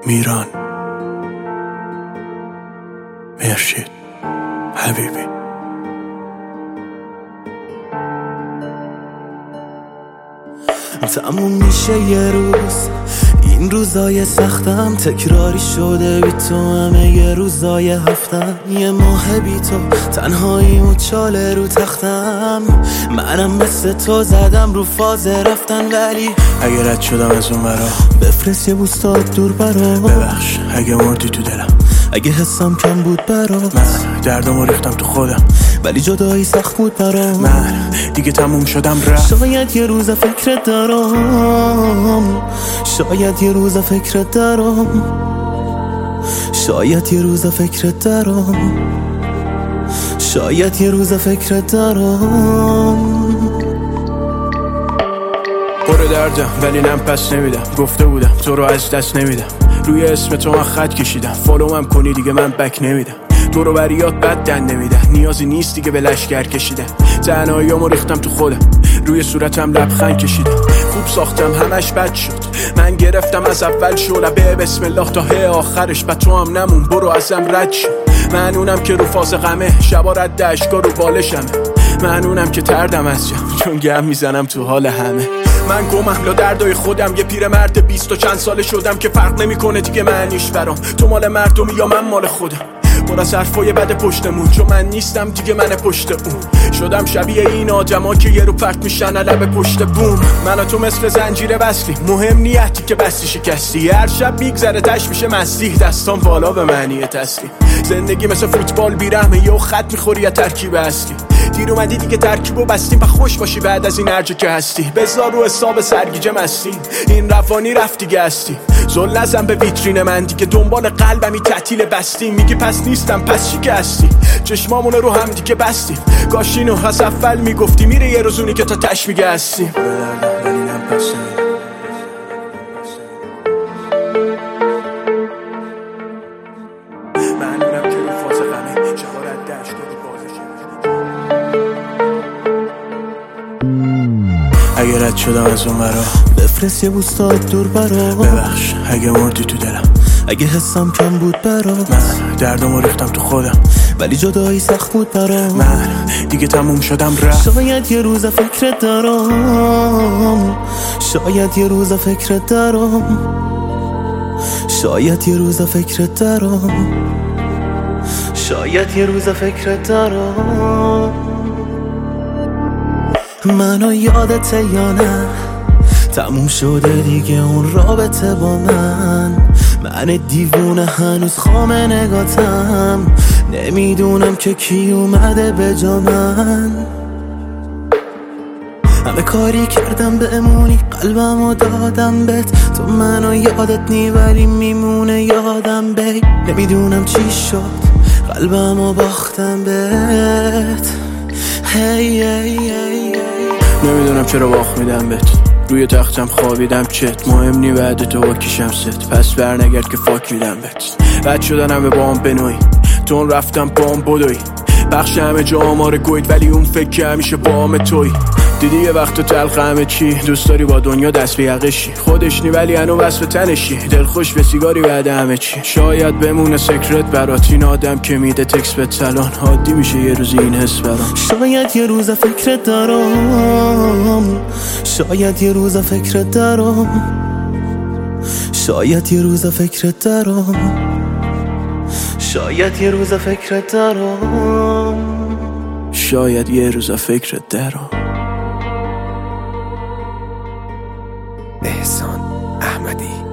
میران مرشید حبیبی. تموم میشه یه روز، این روزای سختم تکراری شده بی تو، همه یه روزای هفتم یه ماه بی تو، تنهایی و چاله رو تختم. منم مثل تو زدم رو فاز رفتن، ولی اگه رد شدم از اون برا بفرست یه بوستات دور برا. ببخش اگه مردی تو دلم، اگه حسم کم بود برات، من دردمو ریختم تو خودم، ولی جدایی سخت بود برام. من دیگه تموم شدم رفت. شاید یه روز فکرت دارم، شاید یه روز فکرت دارم، شاید یه روز فکرت دارم، شاید یه روز فکرت دارم. پر دردم ولی نم پس نمیدم، گفته بودم تو رو از دست نمیدم، روی اسم تو من خط کشیدم، فالوم کنی دیگه من بک نمیدم، تو رو بریات بد دنده میدن، نیازی نیست دیگه به لشگر کشیدم، تنهاییامو ریختم تو خودم، روی صورتم لبخند کشیدم، خوب ساختم همش بد شد، من گرفتم از اول شعله بسم الله تا هی آخرش، بعد تو هم نمون برو ازم رد شو. من اونم که رو فاز غمه، شبا رد اشکا رو بالشمه، من اونم که تردم از جم چون گم میزنم تو حال همه. من گمم لا دردای خودم، یه پیرمرد 20 و چند ساله شدم که فرق نمیکنه دیگه معنیش برام، تو مال مردمی یا من مال خودم، پر از حرفای بد پشتمون، چون من نیستم دیگه من پشت اون، شدم شبیه این آدما که یه رو پرت میشن لب پشت بوم. من و تو مثل زنجیره بسلی، مهم نیتی که بستی شکستی، هر شب میگذره تش میشه مسیح، دستان بالا به معنی تسلیم. زندگی مثل فوتبال بیرحمه، یه خط میخوری یا ترکیب اصلی، دیر اومدی دیگه ترکیبو بستیم و خوش باشی بعد از این هرجا که هستی، بذار رو حساب سرگیجه مستی، این روانی رفت دیگه هستی، زل نزن به ویترین من دیگه، دنبال قلبمی تعطیل بستیم، میگی پس نیستم پس چی که هستی، چشمامون رو هم دیگه بستیم، کاش اینو از اول میگفتی، میره یه روزونی که تا تش میگه هستیم. اگه رد شدم از اون برا بفرست یه بوستات دور برا. ببخش اگه مردی تو دلم، اگه حسم کم بود برات، من دردمو ریختم تو خودم، ولی جدایی سخت بود برام. من دیگه تموم شدم رفت. شاید یه روز فکرت دارم، شاید یه روز فکرت دارم، شاید یه روز فکرت دارم، شاید یه روز فکرت دارم. منو یادته یا نه، تموم شده دیگه اون رابطه با من دیوونه هنوز خام نگاتم، نمیدونم که کی اومده به جا من، همه کاری کردم بمونی، قلبمو دادم بهت، تو منو یادت نی ولی میمونه یادم بی، نمیدونم چی شد قلبمو باختم بهت. هی هی هی نمیدونم چرا واخ میدم بهت، روی تختم خوابیدم چت، مهم نی بعد تو با کیشم ست، پس برنگرد که فاک میدم بهت، بد شدنم به بام بنوی، تون رفتم بام بدوی، بخش همه جا آمار گوید ولی اون فکر که همیشه بام توی، دیدی یه وقت تلخ همه چی، دوست داری با دنیا دست به یقشی، خودش نی ولی هنو وصف تنشی، دلخوش به سیگاری بعد همه چی، شاید بمونه سکرت برات، این آدم که میده تکس به سلان، عادی میشه یه روزی این حس برام. شاید یه روز فکرت دارم، شاید یه روز فکرت دارم، شاید یه روز فکرت دارم، شاید یه روز فکرت دارم، شاید یه روز فکرت دارم. احسان احمدی.